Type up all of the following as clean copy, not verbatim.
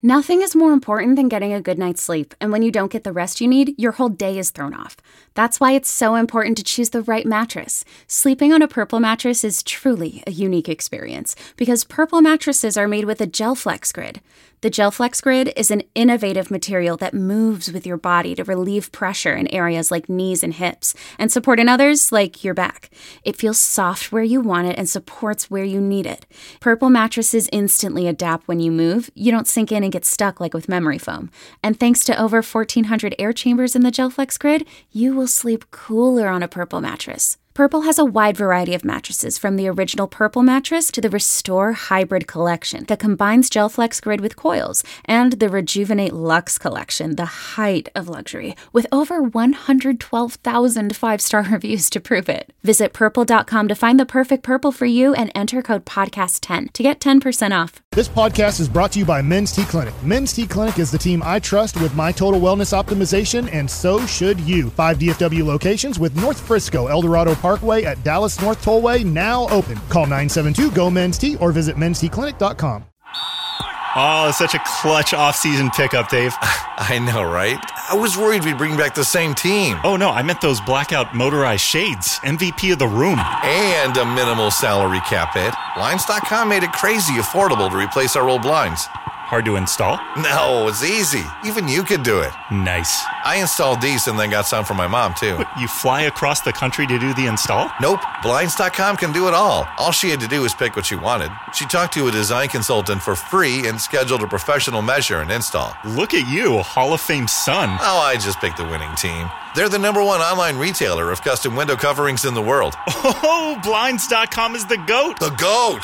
Nothing is more important than getting a good night's sleep, and when you don't get the rest you need, your whole day is thrown off. That's why it's so important to choose the right mattress. Sleeping on a Purple mattress is truly a unique experience, because Purple mattresses are made with a GelFlex Grid. The GelFlex Grid is an innovative material that moves with your body to relieve pressure in areas like knees and hips, and support in others like your back. It feels soft where you want it and supports where you need it. Purple mattresses instantly adapt when you move. You don't sink in and get stuck like with memory foam. And thanks to over 1,400 air chambers in the GelFlex Grid, you will sleep cooler on a Purple mattress. Purple has a wide variety of mattresses, from the original Purple mattress to the Restore Hybrid collection that combines GelFlex Grid with coils, and the Rejuvenate Luxe collection, the height of luxury, with over 112,000 five-star reviews to prove it. Visit purple.com to find the perfect Purple for you and enter code podcast10 to get 10% off. This podcast is brought to you by Men's T Clinic. Men's T Clinic is the team I trust with my total wellness optimization, and so should you. 5 DFW locations with North Frisco, El Dorado Parkway at Dallas North Tollway now open. Call 972-GO-MEN'S-T or visit mensteclinic.com. Oh, such a clutch off-season pickup, Dave. I know, right? I was worried we'd bring back the same team. Oh, no, I meant those blackout motorized shades. MVP of the room. And a minimal salary cap hit. Blinds.com made it crazy affordable to replace our old blinds. Hard to install? No, it's easy. Even you could do it. Nice. I installed these and then got some for my mom, too. But you fly across the country to do the install? Nope. Blinds.com can do it all. All she had to do was pick what she wanted. She talked to a design consultant for free and scheduled a professional measure and install. Look at you, Hall of Fame son. Oh, I just picked the winning team. They're the #1 online retailer of custom window coverings in the world. Oh, Blinds.com is the GOAT. The GOAT!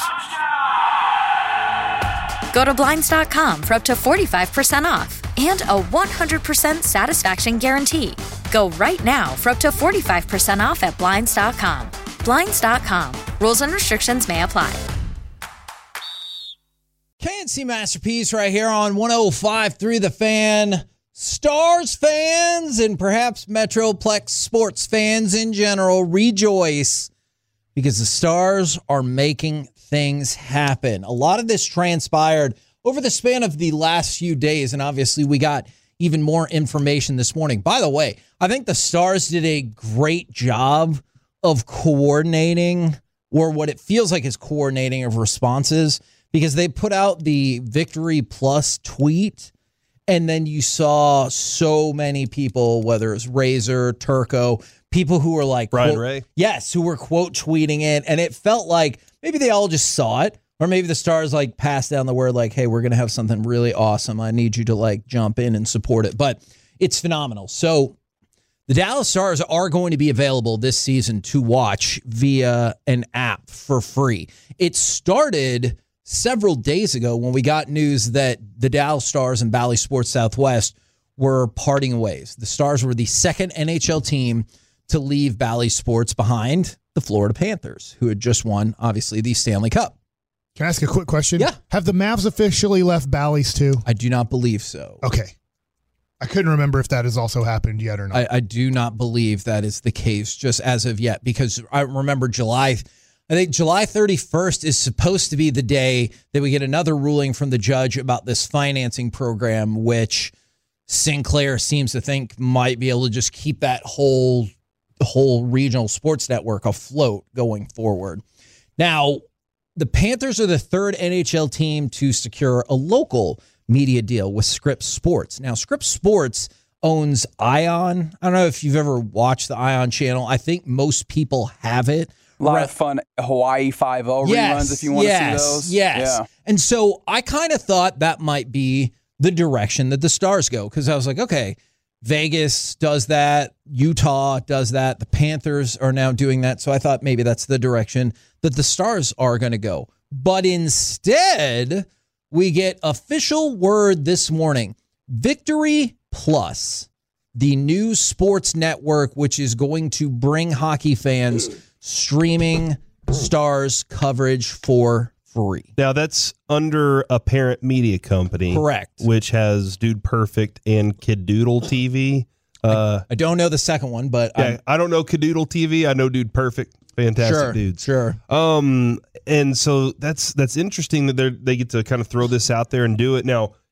Go to Blinds.com for up to 45% off and a 100% satisfaction guarantee. Go right now for up to 45% off at Blinds.com. Blinds.com. Rules and restrictions may apply. KNC Masterpiece right here on 105.3 The Fan. Stars fans and perhaps Metroplex sports fans in general rejoice because the Stars are making things happen. A lot of this transpired over the span of the last few days, and obviously we got even more information this morning. By the way, I think the Stars did a great job of coordinating, or what it feels like is coordinating of responses, because they put out the Victory Plus tweet, and then you saw so many people, whether it's Razor, Turco, people who were like, Brian Ray. Yes, who were quote tweeting it, and it felt like maybe they all just saw it, or maybe the Stars like passed down the word like, hey, we're going to have something really awesome. I need you to like jump in and support it. But it's phenomenal. So the Dallas Stars are going to be available this season to watch via an app for free. It started several days ago when we got news that the Dallas Stars and Bally Sports Southwest were parting ways. The Stars were the second NHL team to leave Bally Sports behind the Florida Panthers, who had just won, obviously, the Stanley Cup. Can I ask a quick question? Yeah. Have the Mavs officially left Bally's too? I do not believe so. Okay. I couldn't remember if that has also happened yet or not. I do not believe that is the case just as of yet, because I remember July 31st is supposed to be the day that we get another ruling from the judge about this financing program, which Sinclair seems to think might be able to just keep that whole regional sports network afloat going forward. Now, the Panthers are the third NHL team to secure a local media deal with Scripps Sports. Now, Scripps Sports owns Ion. I don't know if you've ever watched the Ion channel. I think most people have it. A lot of fun Hawaii 5-0 reruns if you want to see those. Yes. Yeah. And so I kind of thought that might be the direction that the Stars go, because I was like, okay, Vegas does that. Utah does that. The Panthers are now doing that. So I thought maybe that's the direction that the Stars are going to go. But instead, we get official word this morning. Victory Plus, the new sports network, which is going to bring hockey fans streaming Stars coverage for free. Now, that's under a parent media company. Correct. Which has Dude Perfect and Kiddoodle TV. I don't know the second one, but I don't know Kiddoodle TV. I know Dude Perfect. Fantastic dudes. Sure. And so that's interesting that they get to kind of throw this out there and do it. Now,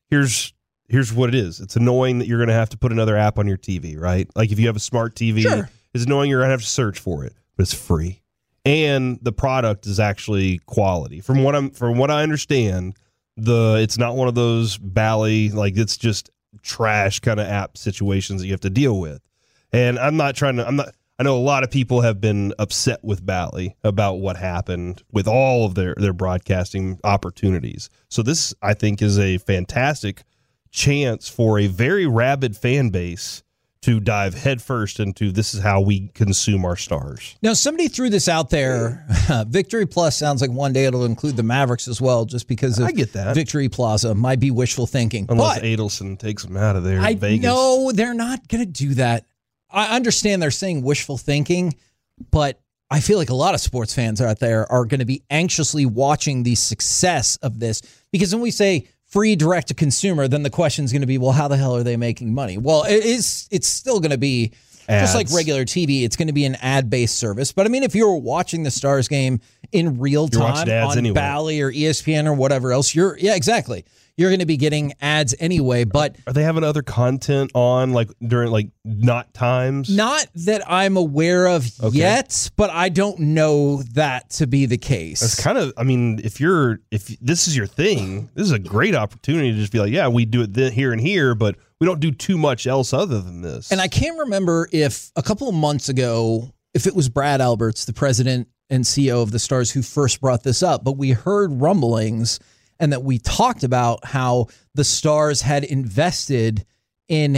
here's what it is. It's annoying that you're going to have to put another app on your TV, right? Like if you have a smart TV, Sure. It's annoying you're going to have to search for it, but it's free. And the product is actually quality. From what I understand, it's not one of those Bally, like it's just trash kind of app situations that you have to deal with. And I know a lot of people have been upset with Bally about what happened with all of their broadcasting opportunities. So this, I think, is a fantastic chance for a very rabid fan base to dive headfirst into this is how we consume our stars. Now, somebody threw this out there. Victory Plus sounds like one day it'll include the Mavericks as well, just because of I get that. Victory Plaza. Might be wishful thinking. Unless Adelson takes them out of there in Vegas. No, they're not going to do that. I understand they're saying wishful thinking, but I feel like a lot of sports fans out there are going to be anxiously watching the success of this, because when we say free direct to consumer, then the question is going to be, well, how the hell are they making money? Well, it's still going to be ads. Just like regular TV. It's going to be an ad-based service. But I mean, if you were watching the Stars game in real time on Bally or ESPN or whatever else, exactly. You're going to be getting ads anyway. But are they having other content on during not times? Not that I'm aware of yet, but I don't know that to be the case. It's kind of, I mean, if this is your thing, this is a great opportunity to just be like, yeah, we do it here and here, but we don't do too much else other than this. And I can't remember if a couple of months ago, if it was Brad Alberts, the president and CEO of the Stars, who first brought this up, but we heard rumblings and that we talked about how the Stars had invested in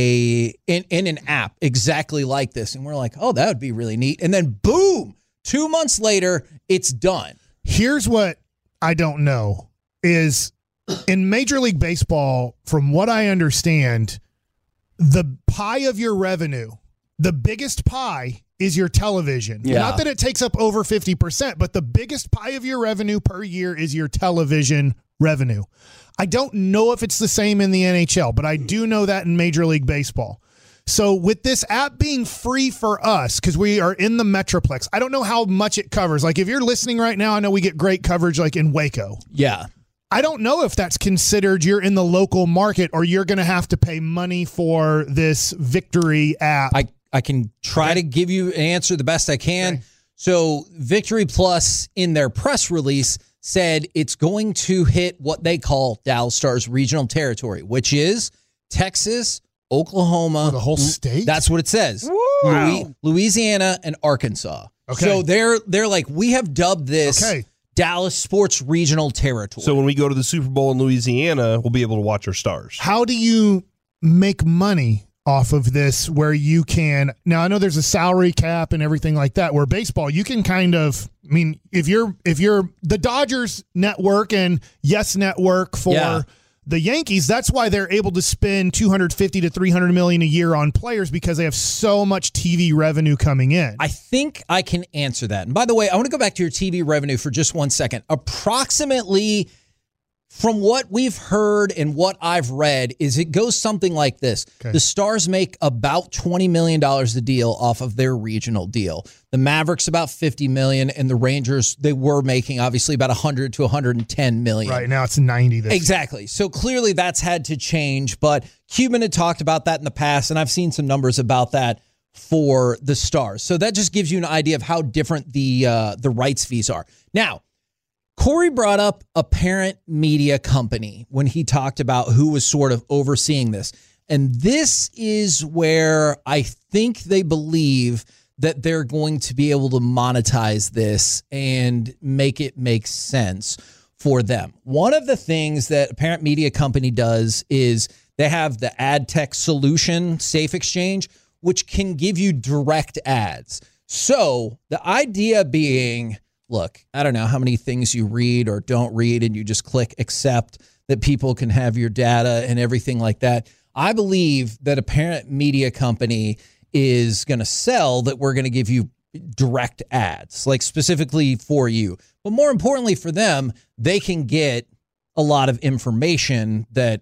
an app exactly like this. And we're like, oh, that would be really neat. And then boom, 2 months later, it's done. Here's what I don't know is in Major League Baseball, from what I understand, the pie of your revenue, the biggest pie is your television. Yeah. Not that it takes up over 50%, but the biggest pie of your revenue per year is your television revenue. I don't know if it's the same in the NHL, but I do know that in Major League Baseball. So with this app being free for us, because we are in the Metroplex, I don't know how much it covers. Like if you're listening right now, I know we get great coverage like in Waco. Yeah. I don't know if that's considered you're in the local market or you're going to have to pay money for this Victory app. I can try to give you an answer the best I can. Okay. So Victory Plus in their press release said it's going to hit what they call Dallas Stars regional territory, which is Texas, Oklahoma. The whole state? That's what it says. Wow. Louisiana and Arkansas. Okay. So they're like, we have dubbed this Dallas Sports Regional Territory. So when we go to the Super Bowl in Louisiana, we'll be able to watch our Stars. How do you make money off of this where you can, now I know there's a salary cap and everything like that, where baseball, you can kind of, I mean, if you're the Dodgers network and Yes Network for the Yankees, that's why they're able to spend $250 to $300 million a year on players, because they have so much TV revenue coming in. I think I can answer that. And by the way, I want to go back to your TV revenue for just 1 second. Approximately, from what we've heard and what I've read, is it goes something like this. Okay. The Stars make about $20 million a deal off of their regional deal. The Mavericks about $50 million, and the Rangers, they were making obviously about $100 to $110 million. Right now it's 90. Exactly. So clearly that's had to change, but Cuban had talked about that in the past, and I've seen some numbers about that for the Stars. So that just gives you an idea of how different the rights fees are. Now, Corey brought up a parent media company when he talked about who was sort of overseeing this. And this is where I think they believe that they're going to be able to monetize this and make it make sense for them. One of the things that a parent media company does is they have the ad tech solution, Safe Exchange, which can give you direct ads. So the idea being, look, I don't know how many things you read or don't read, and you just click accept that people can have your data and everything like that. I believe that a parent media company is going to sell that we're going to give you direct ads, like specifically for you. But more importantly for them, they can get a lot of information that,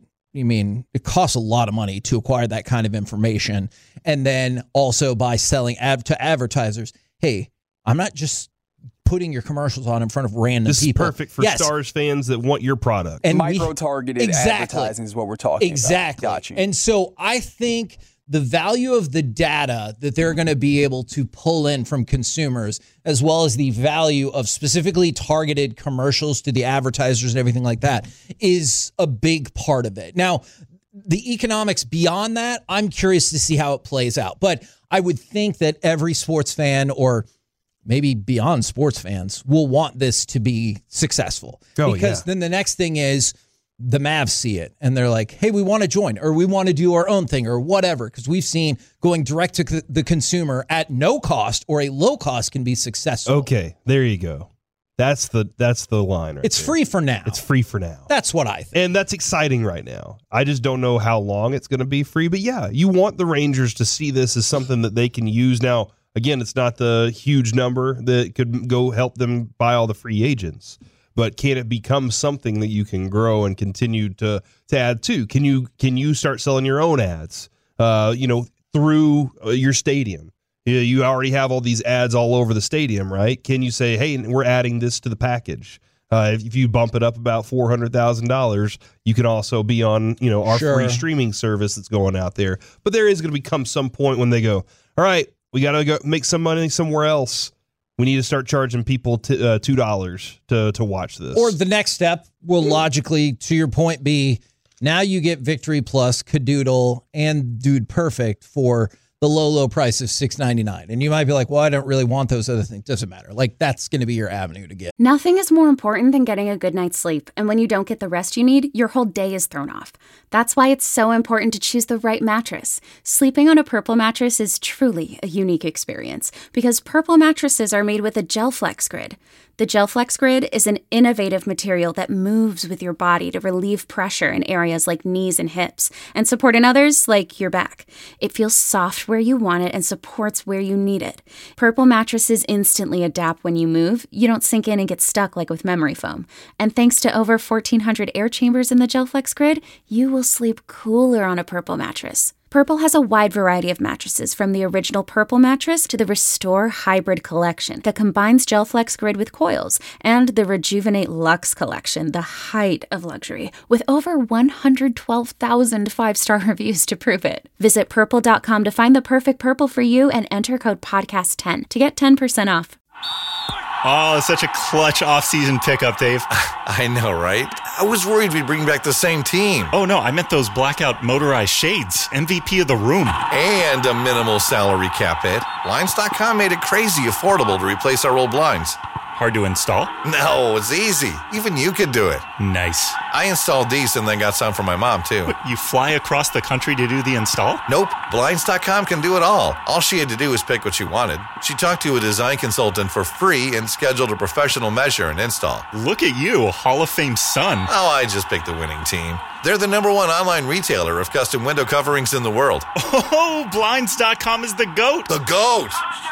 it costs a lot of money to acquire that kind of information. And then also by selling to advertisers, hey, I'm not just putting your commercials on in front of random This people. This is perfect for Stars fans that want your product. And micro-targeted advertising is what we're talking about. Exactly. Got you. And so I think the value of the data that they're going to be able to pull in from consumers, as well as the value of specifically targeted commercials to the advertisers and everything like that, is a big part of it. Now, the economics beyond that, I'm curious to see how it plays out. But I would think that every sports fan, or maybe beyond sports fans, will want this to be successful. Because then the next thing is the Mavs see it and they're like, hey, we want to join, or we want to do our own thing, or whatever. Because we've seen going direct to the consumer at no cost or a low cost can be successful. Okay, there you go. That's the line right It's there. free for now. It's free for now. That's what I think. And that's exciting right now. I just don't know how long it's going to be free. But yeah, you want the Rangers to see this as something that they can use. Now, again, it's not the huge number that could go help them buy all the free agents. But can it become something that you can grow and continue to add to? Can you start selling your own ads, through your stadium? You already have all these ads all over the stadium, right? Can you say, hey, we're adding this to the package? If you bump it up about $400,000, you can also be on, our free streaming service that's going out there. But there is going to become some point when they go, all right, we got to go make some money somewhere else. We need to start charging people $2 to watch this. Or the next step will logically, to your point, be now you get Victory Plus, Cadoodle, and Dude Perfect for the low price of $6.99. And you might be like, well, I don't really want those other things. Doesn't matter. Like, that's going to be your avenue to get. Nothing is more important than getting a good night's sleep. And when you don't get the rest you need, your whole day is thrown off. That's why it's so important to choose the right mattress. Sleeping on a Purple mattress is truly a unique experience because Purple mattresses are made with a GelFlex Grid. The GelFlex Grid is an innovative material that moves with your body to relieve pressure in areas like knees and hips and support in others like your back. It feels soft where you want it and supports where you need it. Purple mattresses instantly adapt when you move. You don't sink in and get stuck like with memory foam. And thanks to over 1,400 air chambers in the GelFlex Grid, you will sleep cooler on a Purple mattress. Purple has a wide variety of mattresses, from the original Purple mattress to the Restore Hybrid collection that combines GelFlex Grid with coils, and the Rejuvenate Luxe collection, the height of luxury, with over 112,000 five-star reviews to prove it. Visit Purple.com to find the perfect Purple for you and enter code podcast10 to get 10% off. Oh, such a clutch off-season pickup, Dave. I know, right? I was worried we'd bring back the same team. Oh, no, I meant those blackout motorized shades. MVP of the room. And a minimal salary cap hit. Blinds.com made it crazy affordable to replace our old blinds. Hard to install? No, it's easy. Even you could do it. Nice. I installed these and then got some for my mom, too. But you fly across the country to do the install? Nope. Blinds.com can do it all. All she had to do was pick what she wanted. She talked to a design consultant for free and scheduled a professional measure and install. Look at you, Hall of Fame son. Oh, I just picked the winning team. They're the #1 online retailer of custom window coverings in the world. Oh, Blinds.com is the GOAT. The GOAT!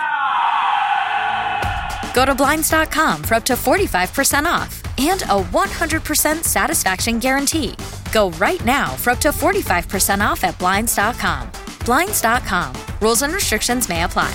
Go to Blinds.com for up to 45% off and a 100% satisfaction guarantee. Go right now for up to 45% off at Blinds.com. Blinds.com. Rules and restrictions may apply.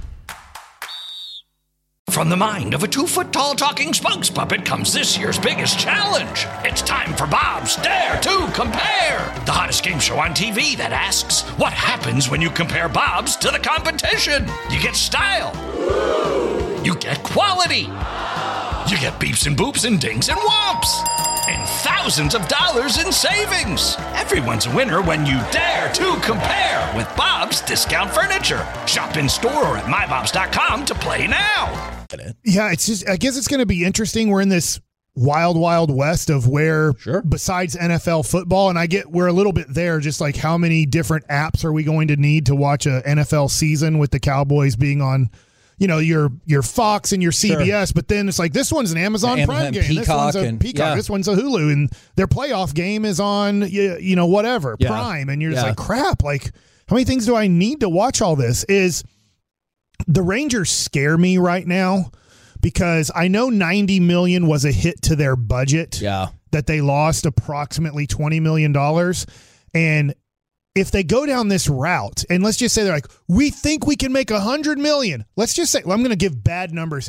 From the mind of a 2-foot-tall talking spokes puppet comes this year's biggest challenge. It's time for Bob's Dare to Compare, the hottest game show on TV that asks, what happens when you compare Bob's to the competition? You get style. You get quality. You get beeps and boops and dings and whomps. And thousands of dollars in savings. Everyone's a winner when you dare to compare with Bob's Discount Furniture. Shop in store or at mybobs.com to play now. Yeah, it's just, I guess it's going to be interesting. We're in this wild west of where, besides NFL football, and I get we're a little bit there, just like how many different apps are we going to need to watch a NFL season with the Cowboys being on, your Fox and your CBS, but then it's like this one's an Amazon Prime game, Peacock, this one's a Peacock, this one's a Hulu, and their playoff game is on whatever Prime, and you're just like, crap, like how many things do I need to watch all this? Is the Rangers scare me right now because I know $90 million was a hit to their budget. Yeah, that they lost approximately $20 million, and if they go down this route, and let's just say they're like, we think we can make $100 million. Let's just say, I'm going to give bad numbers here.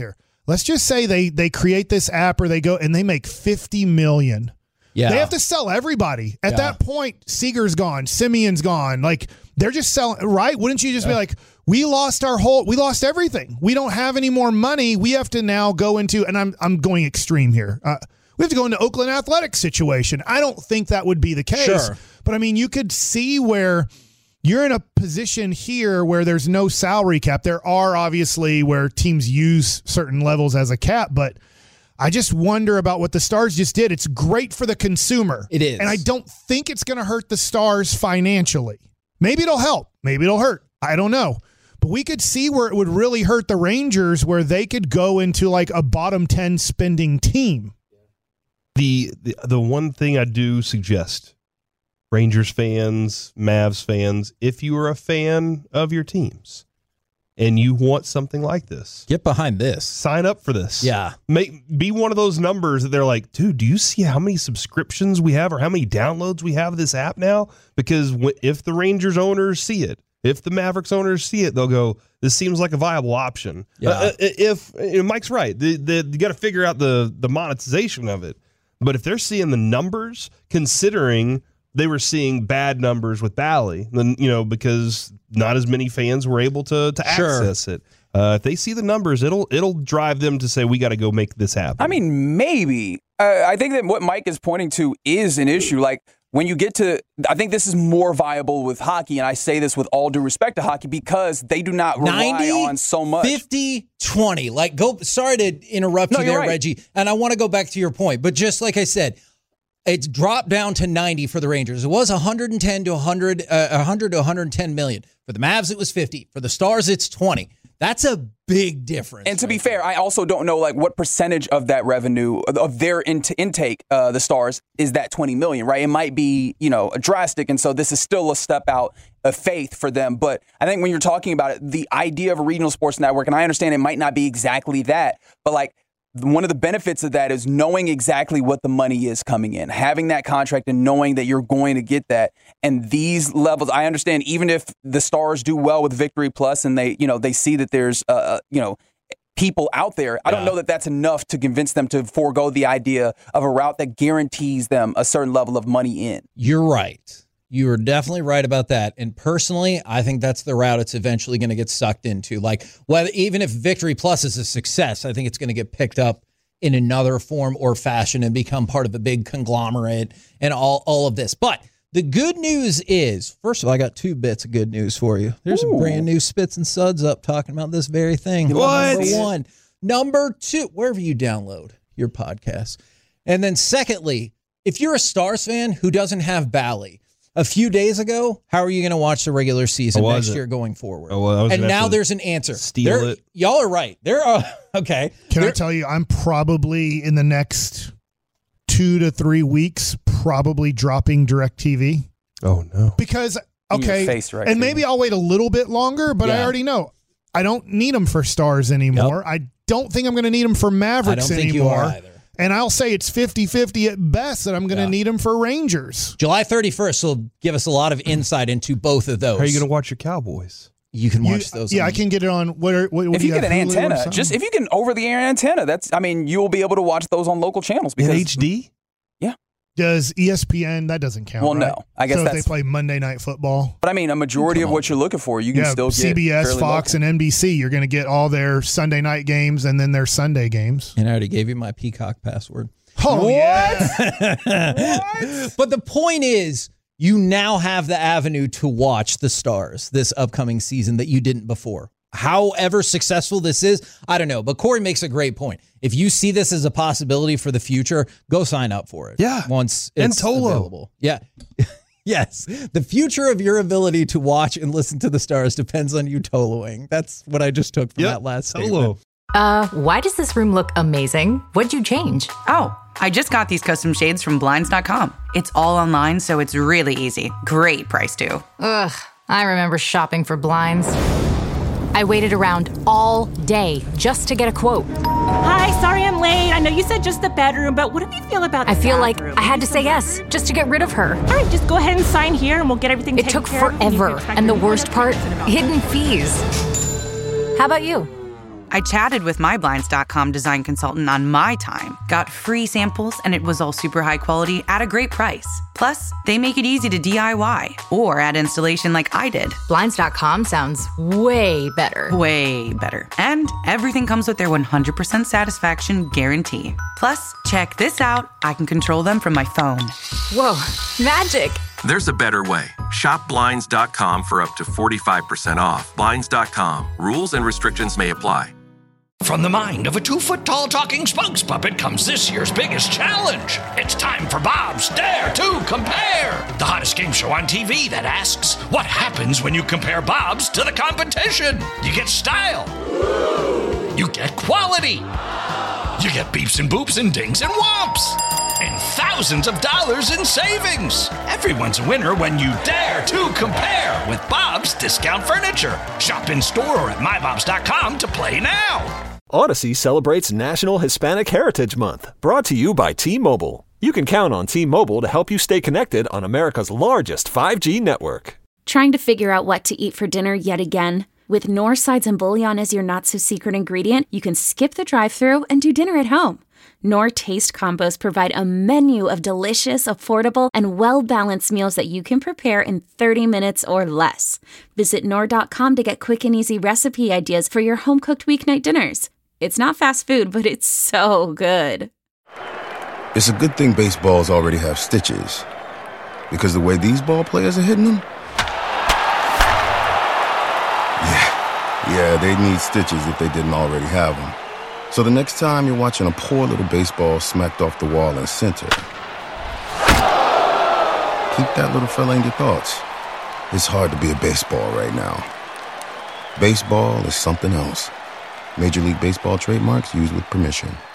let's just say they create this app or they go and they make $50 million. Yeah. They have to sell everybody. At that point, Seager's gone, Simeon's gone. Like, they're just selling, right? Wouldn't you just be like, we lost everything. We don't have any more money. We have to now go into, and I'm going extreme here. We have to go into Oakland Athletics situation. I don't think that would be the case. Sure. But I mean, you could see where you're in a position here where there's no salary cap. There are obviously where teams use certain levels as a cap, but I just wonder about what the Stars just did. It's great for the consumer. It is. And I don't think it's going to hurt the Stars financially. Maybe it'll help. Maybe it'll hurt. I don't know. But we could see where it would really hurt the Rangers, where they could go into like a bottom 10 spending team. The one thing I do suggest, Rangers fans, Mavs fans, if you are a fan of your teams and you want something like this, get behind this. Sign up for this. Yeah. Be one of those numbers that they're like, dude, do you see how many subscriptions we have or how many downloads we have of this app now? Because if the Rangers owners see it, if the Mavericks owners see it, they'll go, this seems like a viable option. Yeah. If Mike's right, you got to figure out the monetization of it. But if they're seeing the numbers, considering they were seeing bad numbers with Bally, then, because not as many fans were able to access it. If they see the numbers, it'll drive them to say, we got to go make this happen. I mean, maybe. I think that what Mike is pointing to is an issue. Like, when you get to, I think this is more viable with hockey, and I say this with all due respect to hockey, because they do not rely on so much. 50-20. Sorry to interrupt you there, right, Reggie, and I want to go back to your point, but just like I said, it's dropped down to 90 for the Rangers. It was 100 to 110 million. For the Mavs, it was 50. For the Stars, it's 20. That's a big difference. And to be fair, I also don't know what percentage of that revenue of their intake, the Stars, is that 20 million, right? It might be, drastic, and so this is still a step out of faith for them. But I think when you're talking about it, the idea of a regional sports network, and I understand it might not be exactly that, but one of the benefits of that is knowing exactly what the money is coming in, having that contract and knowing that you're going to get that. And these levels, I understand, even if the Stars do well with Victory Plus and they see that there's, people out there, I don't know that that's enough to convince them to forego the idea of a route that guarantees them a certain level of money in. You're right. You are definitely right about that. And personally, I think that's the route it's eventually going to get sucked into. Even if Victory Plus is a success, I think it's going to get picked up in another form or fashion and become part of a big conglomerate and all of this. But the good news is, first of all, I got 2 bits of good news for you. There's a brand new Spits and Suds up talking about this very thing. What? Number 1. Number 2, wherever you download your podcast. And then secondly, if you're a Stars fan who doesn't have Bally, a few days ago, how are you going to watch the regular season next year going forward? And now there's an answer. Steal it. Y'all are right. There are, okay. I tell you, I'm probably in the next 2 to 3 weeks probably dropping DirecTV. Oh, no. Because, and maybe I'll wait a little bit longer, but I already know I don't need them for Stars anymore. Yep. I don't think I'm going to need them for Mavericks anymore. You are either. And I'll say it's 50-50 at best that I'm going to need them for Rangers. July 31st will give us a lot of insight into both of those. How are you going to watch your Cowboys? You can watch those. Yeah, I can get it on. What if you get an antenna, if you can over-the-air antenna, you'll be able to watch those on local channels. Because in HD? Yeah. Does ESPN, that doesn't count, well, right? No. I guess so that's... if they play Monday Night Football. But I mean, a majority of what you're looking for, you can still get CBS, Fox, local. and NBC. You're going to get all their Sunday night games and then their Sunday games. And I already gave you my Peacock password. Oh, what? Yeah. But the point is, you now have the avenue to watch the Stars this upcoming season that you didn't before. However successful this is, I don't know. But Corey makes a great point. If you see this as a possibility for the future, go sign up for it. Yeah. Once it's available. Yeah. Yes. The future of your ability to watch and listen to the Stars depends on you Toloing. That's what I just took from that last statement. Why does this room look amazing? What'd you change? Oh, I just got these custom shades from Blinds.com. It's all online, so it's really easy. Great price, too. Ugh, I remember shopping for blinds. I waited around all day just to get a quote. Hi, sorry I'm late. I know you said just the bedroom, but what do you feel about the I feel bathroom? like I had to say yes just to get rid of her. All right, just go ahead and sign here and we'll get everything taken care of. It took forever, and the worst part, hidden fees. How about you? I chatted with my Blinds.com design consultant on my time, got free samples, and it was all super high quality at a great price. Plus, they make it easy to DIY or add installation like I did. Blinds.com sounds way better. Way better. And everything comes with their 100% satisfaction guarantee. Plus, check this out. I can control them from my phone. Whoa, magic. There's a better way. Shop Blinds.com for up to 45% off. Blinds.com. Rules and restrictions may apply. From the mind of a 2-foot-tall talking spokes puppet comes this year's biggest challenge. It's time for Bob's Dare to Compare, the hottest game show on TV that asks, what happens when you compare Bob's to the competition? You get style. You get quality. You get beeps and boops and dings and whomps. And thousands of dollars in savings. Everyone's a winner when you dare to compare with Bob's Discount Furniture. Shop in store or at mybobs.com to play now. Odyssey celebrates National Hispanic Heritage Month, brought to you by T-Mobile. You can count on T-Mobile to help you stay connected on America's largest 5G network. Trying to figure out what to eat for dinner yet again? With Knorr sides and bouillon as your not-so-secret ingredient, you can skip the drive-thru and do dinner at home. Knorr Taste Combos provide a menu of delicious, affordable, and well-balanced meals that you can prepare in 30 minutes or less. Visit Knorr.com to get quick and easy recipe ideas for your home-cooked weeknight dinners. It's not fast food, but it's so good. It's a good thing baseballs already have stitches, because the way these ball players are hitting them, yeah, they need stitches if they didn't already have them. So the next time you're watching a poor little baseball smacked off the wall in center, keep that little fella in your thoughts. It's hard to be a baseball right now. Baseball is something else. Major League Baseball trademarks used with permission.